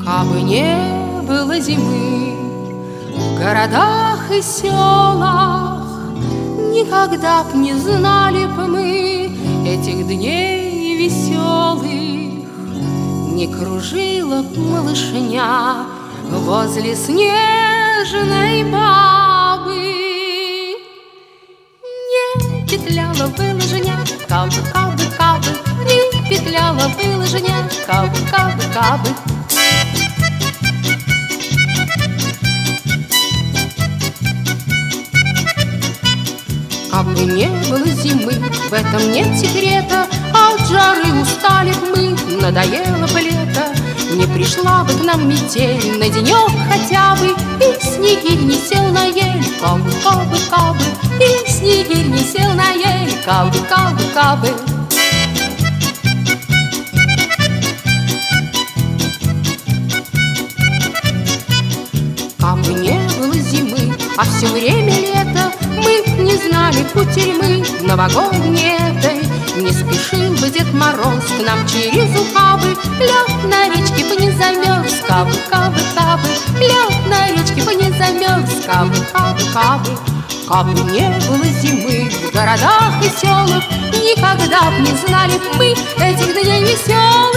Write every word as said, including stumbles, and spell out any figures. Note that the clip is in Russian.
Кабы не было зимы в городах и селах, никогда б не знали б мы этих дней веселых. Не кружила б малышня возле снежной бабы, не петляла бы лыжня, кабы, кабы, кабы, не петляла бы лыжня, кабы, кабы, кабы. Кабы не было зимы, в этом нет секрета, от жары устали б мы, надоело бы лето. Не пришла бы к нам метель на денек хотя бы, и снегирь не сел на ель, кабы, кабы, кабы, и снегирь не сел на ель, кабы, кабы, кабы. Кабы не было зимы, а все время лето, мы не знали кутерьмы новогодней этой. Не спешил бы Дед Мороз к нам через ухабы, лед на речке бы не замерз, кабы, кабы, кабы, лед на речке бы не замерз, кабы, кабы, кабы. Кабы не было зимы в городах и селах, никогда б не знали б мы этих дней веселых.